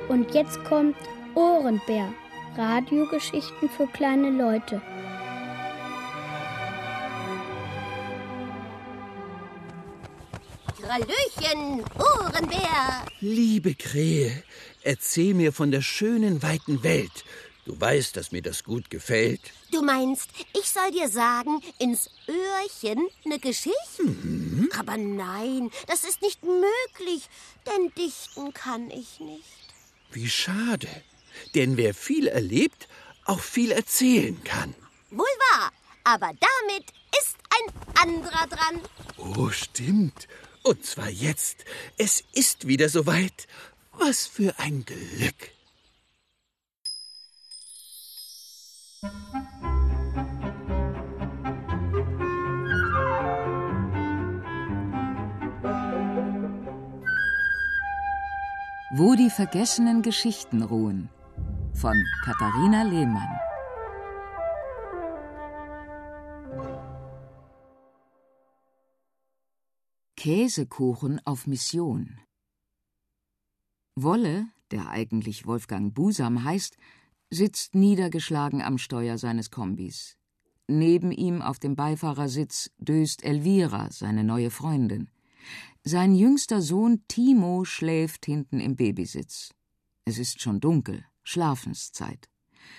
Und jetzt kommt Ohrenbär. Radiogeschichten für kleine Leute. Hallöchen, Ohrenbär! Liebe Krähe, erzähl mir von der schönen, weiten Welt. Du weißt, dass mir das gut gefällt. Du meinst, ich soll dir sagen, ins Öhrchen eine Geschichte? Mhm. Aber nein, das ist nicht möglich, denn dichten kann ich nicht. Wie schade, denn wer viel erlebt, auch viel erzählen kann. Wohl wahr, aber damit ist ein anderer dran. Oh, stimmt. Und zwar jetzt. Es ist wieder soweit. Was für ein Glück. Wo die vergessenen Geschichten ruhen, von Katharina Lehmann. Käsekuchen auf Mission. Wolle, der eigentlich Wolfgang Busam heißt, sitzt niedergeschlagen am Steuer seines Kombis. Neben ihm auf dem Beifahrersitz döst Elvira, seine neue Freundin. Sein jüngster Sohn Timo schläft hinten im Babysitz. Es ist schon dunkel, Schlafenszeit.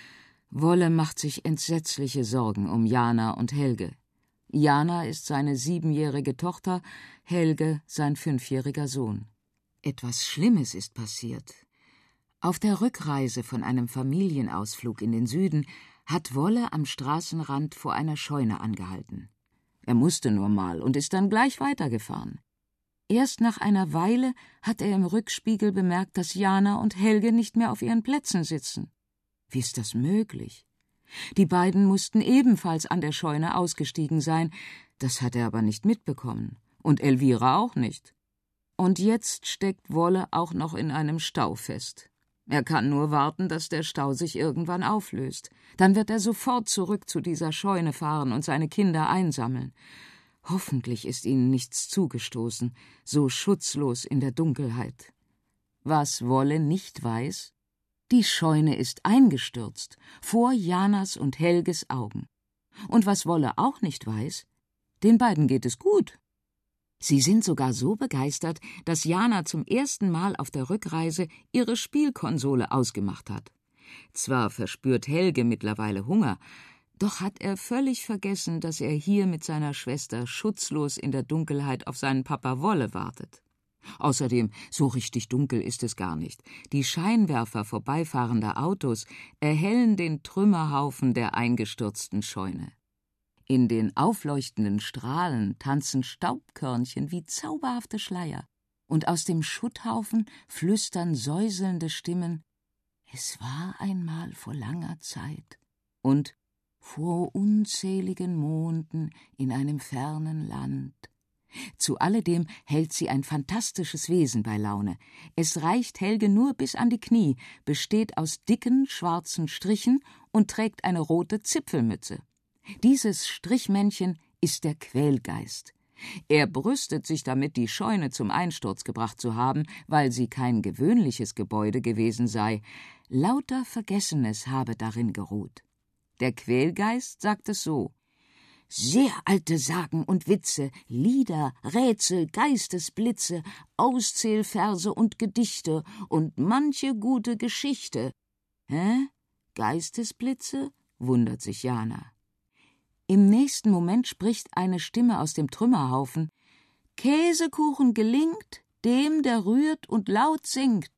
Wolle macht sich entsetzliche Sorgen um Jana und Helge. Jana ist seine 7-jährige Tochter, Helge sein 5-jähriger Sohn. Etwas Schlimmes ist passiert. Auf der Rückreise von einem Familienausflug in den Süden hat Wolle am Straßenrand vor einer Scheune angehalten. Er musste nur mal und ist dann gleich weitergefahren. Erst nach einer Weile hat er im Rückspiegel bemerkt, dass Jana und Helge nicht mehr auf ihren Plätzen sitzen. Wie ist das möglich? Die beiden mussten ebenfalls an der Scheune ausgestiegen sein, das hat er aber nicht mitbekommen. Und Elvira auch nicht. Und jetzt steckt Wolle auch noch in einem Stau fest. Er kann nur warten, dass der Stau sich irgendwann auflöst. Dann wird er sofort zurück zu dieser Scheune fahren und seine Kinder einsammeln. Hoffentlich ist ihnen nichts zugestoßen, so schutzlos in der Dunkelheit. Was Wolle nicht weiß: Die Scheune ist eingestürzt, vor Janas und Helges Augen. Und was Wolle auch nicht weiß: Den beiden geht es gut. Sie sind sogar so begeistert, dass Jana zum ersten Mal auf der Rückreise ihre Spielkonsole ausgemacht hat. Zwar verspürt Helge mittlerweile Hunger, doch hat er völlig vergessen, dass er hier mit seiner Schwester schutzlos in der Dunkelheit auf seinen Papa Wolle wartet. Außerdem, so richtig dunkel ist es gar nicht. Die Scheinwerfer vorbeifahrender Autos erhellen den Trümmerhaufen der eingestürzten Scheune. In den aufleuchtenden Strahlen tanzen Staubkörnchen wie zauberhafte Schleier, und aus dem Schutthaufen flüstern säuselnde Stimmen: Es war einmal vor langer Zeit und vor unzähligen Monden in einem fernen Land. Zu alledem hält sie ein fantastisches Wesen bei Laune. Es reicht Helge nur bis an die Knie, besteht aus dicken, schwarzen Strichen und trägt eine rote Zipfelmütze. Dieses Strichmännchen ist der Quälgeist. Er brüstet sich damit, die Scheune zum Einsturz gebracht zu haben, weil sie kein gewöhnliches Gebäude gewesen sei. Lauter Vergessenes habe darin geruht. Der Quälgeist sagt es so: Sehr alte Sagen und Witze, Lieder, Rätsel, Geistesblitze, Auszählverse und Gedichte und manche gute Geschichte. Hä? Geistesblitze? Wundert sich Jana. Im nächsten Moment spricht eine Stimme aus dem Trümmerhaufen: Käsekuchen gelingt, dem, der rührt und laut singt.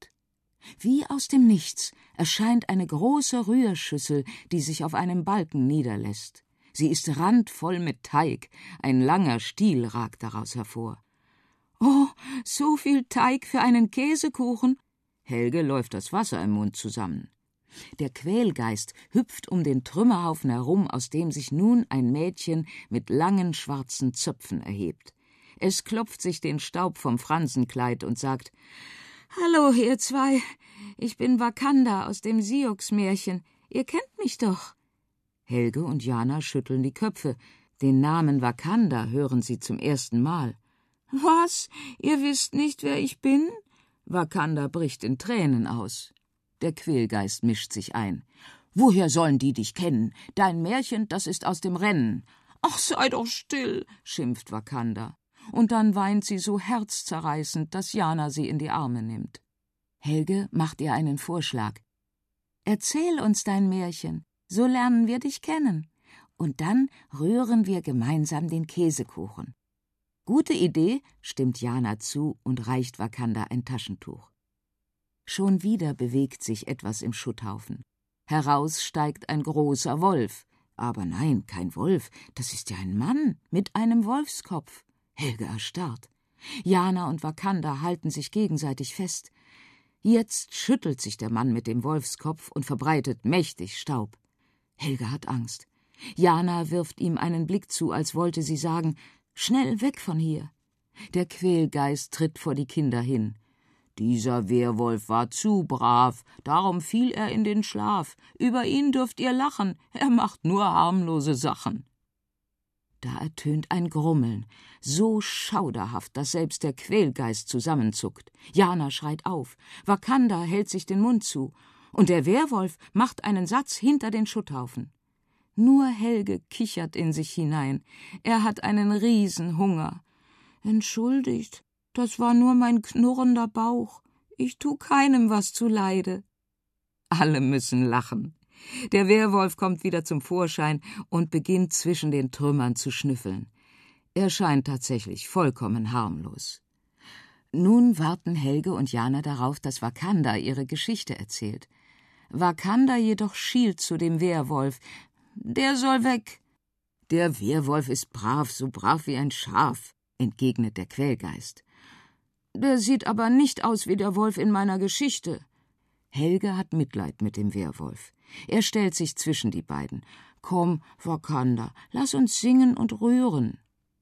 Wie aus dem Nichts erscheint eine große Rührschüssel, die sich auf einem Balken niederlässt. Sie ist randvoll mit Teig, ein langer Stiel ragt daraus hervor. »Oh, so viel Teig für einen Käsekuchen!« Helge läuft das Wasser im Mund zusammen. Der Quälgeist hüpft um den Trümmerhaufen herum, aus dem sich nun ein Mädchen mit langen schwarzen Zöpfen erhebt. Es klopft sich den Staub vom Fransenkleid und sagt: »Hallo, ihr zwei, ich bin Wakanda aus dem Sioux-Märchen. Ihr kennt mich doch.« Helge und Jana schütteln die Köpfe. Den Namen Wakanda hören sie zum ersten Mal. »Was? Ihr wisst nicht, wer ich bin?« Wakanda bricht in Tränen aus. Der Quälgeist mischt sich ein. »Woher sollen die dich kennen? Dein Märchen, das ist aus dem Rennen.« »Ach, sei doch still«, schimpft Wakanda. Und dann weint sie so herzzerreißend, dass Jana sie in die Arme nimmt. Helge macht ihr einen Vorschlag. »Erzähl uns dein Märchen, so lernen wir dich kennen. Und dann rühren wir gemeinsam den Käsekuchen.« »Gute Idee«, stimmt Jana zu und reicht Wakanda ein Taschentuch. Schon wieder bewegt sich etwas im Schutthaufen. Heraus steigt ein großer Wolf. Aber nein, kein Wolf, das ist ja ein Mann mit einem Wolfskopf. Helge erstarrt. Jana und Wakanda halten sich gegenseitig fest. Jetzt schüttelt sich der Mann mit dem Wolfskopf und verbreitet mächtig Staub. Helge hat Angst. Jana wirft ihm einen Blick zu, als wollte sie sagen, »Schnell weg von hier!« Der Quälgeist tritt vor die Kinder hin. »Dieser Werwolf war zu brav, darum fiel er in den Schlaf. Über ihn dürft ihr lachen, er macht nur harmlose Sachen.« Da ertönt ein Grummeln, so schauderhaft, dass selbst der Quälgeist zusammenzuckt. Jana schreit auf, Wakanda hält sich den Mund zu, und der Werwolf macht einen Satz hinter den Schutthaufen. Nur Helge kichert in sich hinein, er hat einen Riesenhunger. »Entschuldigt, das war nur mein knurrender Bauch. Ich tu keinem was zuleide.« Alle müssen lachen. Der Werwolf kommt wieder zum Vorschein und beginnt zwischen den Trümmern zu schnüffeln. Er scheint tatsächlich vollkommen harmlos. Nun warten Helge und Jana darauf, dass Wakanda ihre Geschichte erzählt. Wakanda jedoch schielt zu dem Werwolf. »Der soll weg.« »Der Werwolf ist brav, so brav wie ein Schaf«, entgegnet der Quälgeist. »Der sieht aber nicht aus wie der Wolf in meiner Geschichte.« Helge hat Mitleid mit dem Werwolf. Er stellt sich zwischen die beiden. »Komm, Wakanda, lass uns singen und rühren.«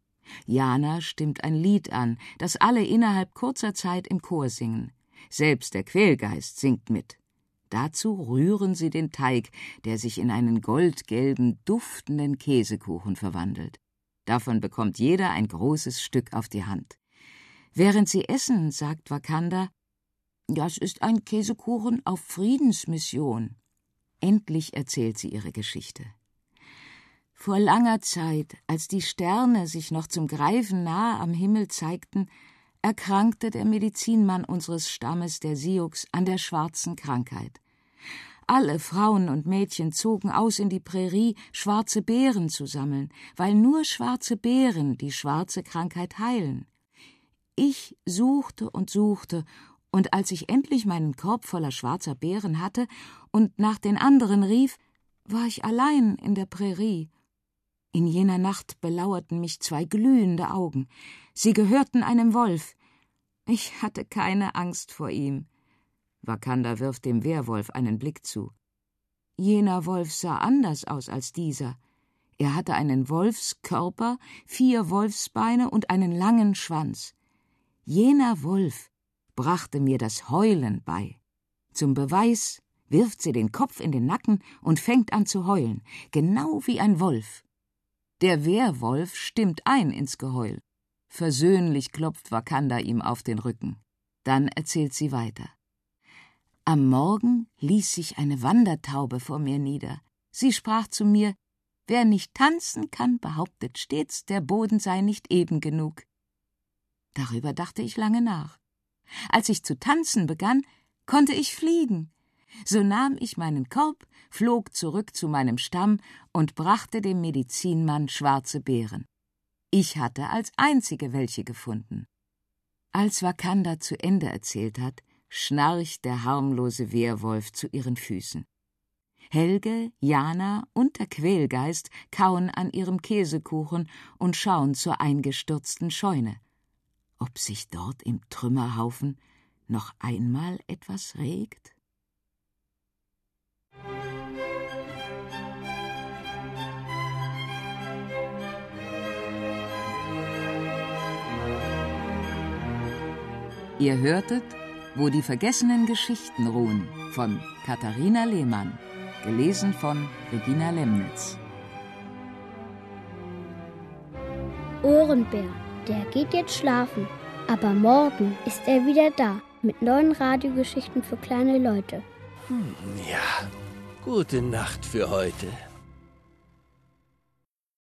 Jana stimmt ein Lied an, das alle innerhalb kurzer Zeit im Chor singen. Selbst der Quälgeist singt mit. Dazu rühren sie den Teig, der sich in einen goldgelben, duftenden Käsekuchen verwandelt. Davon bekommt jeder ein großes Stück auf die Hand. Während sie essen, sagt Wakanda, »Das ist ein Käsekuchen auf Friedensmission.« Endlich erzählt sie ihre Geschichte. »Vor langer Zeit, als die Sterne sich noch zum Greifen nahe am Himmel zeigten, erkrankte der Medizinmann unseres Stammes, der Sioux, an der schwarzen Krankheit. Alle Frauen und Mädchen zogen aus in die Prärie, schwarze Beeren zu sammeln, weil nur schwarze Beeren die schwarze Krankheit heilen. Ich suchte und suchte, und als ich endlich meinen Korb voller schwarzer Beeren hatte und nach den anderen rief, war ich allein in der Prärie. In jener Nacht belauerten mich 2 glühende Augen. Sie gehörten einem Wolf. Ich hatte keine Angst vor ihm.« Wakanda wirft dem Werwolf einen Blick zu. Jener Wolf sah anders aus als dieser. Er hatte einen Wolfskörper, 4 Wolfsbeine und einen langen Schwanz. Jener Wolf brachte mir das Heulen bei. Zum Beweis wirft sie den Kopf in den Nacken und fängt an zu heulen, genau wie ein Wolf. Der Werwolf stimmt ein ins Geheul. Versöhnlich klopft Wakanda ihm auf den Rücken. Dann erzählt sie weiter. Am Morgen ließ sich eine Wandertaube vor mir nieder. Sie sprach zu mir, »Wer nicht tanzen kann, behauptet stets, der Boden sei nicht eben genug.« Darüber dachte ich lange nach. Als ich zu tanzen begann, konnte ich fliegen. So nahm ich meinen Korb, flog zurück zu meinem Stamm und brachte dem Medizinmann schwarze Beeren. Ich hatte als Einzige welche gefunden. Als Wakanda zu Ende erzählt hat, schnarcht der harmlose Werwolf zu ihren Füßen. Helge, Jana und der Quälgeist kauen an ihrem Käsekuchen und schauen zur eingestürzten Scheune. Ob sich dort im Trümmerhaufen noch einmal etwas regt? Ihr hörtet »Wo die vergessenen Geschichten ruhen« von Katharina Lehmann, gelesen von Regina Lemnitz. Ohrenbär, der geht jetzt schlafen, aber morgen ist er wieder da mit neuen Radiogeschichten für kleine Leute. Ja, gute Nacht für heute.